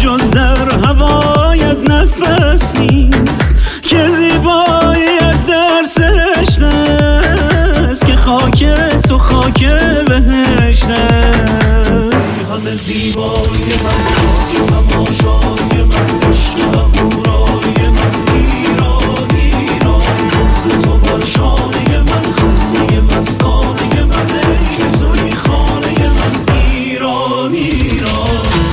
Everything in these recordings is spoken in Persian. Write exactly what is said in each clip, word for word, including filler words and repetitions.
جز در هوایت نفس نیست، که زیباییت در سرشت است، که خاک تو خاک بهشت است. همه زیبایی من، خاک تماشای من، عشق هورای من، ایران ایران، روز تو بر شانه من، خانه مستانه من، ای که توی خانه من، ایران ایران.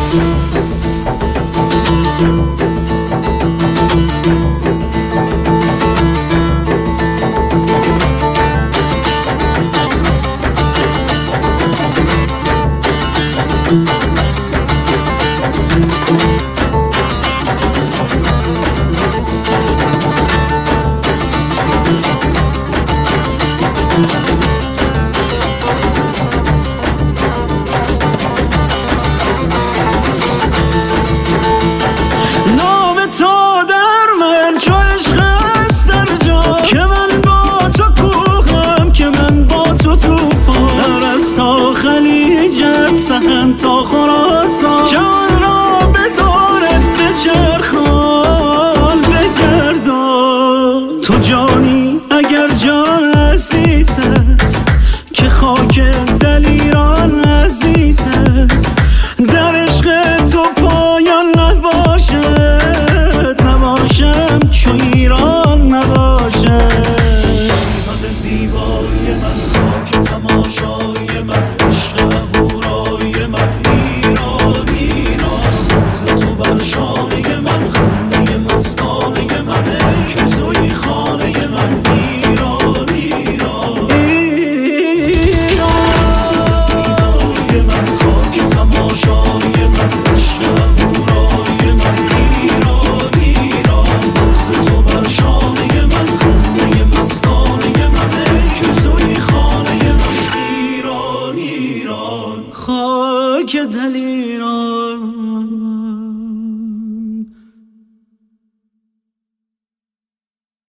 سخن تا خراسان جان را به دورت بچرخان بگردان. تو جانی اگر جان عزیز است، که خاک دل ایران عزیز است، در عشق تو پایان نباشد، نباشم چو ایران نباشد. همه زیبایی من، خاک تماشای من، عشق هورای من، ایران ایران، روز تو بر شانه من، خانه مستانه من، ای که توی خانه من، ایران ایران ایران. زیبایی من، خاک تماشای من، عشق هورای من، ایران ایران، روز تو بر شانه من، خانه مستانه من، ای که توی خانه من، ایران ایران. خاک دل ایران.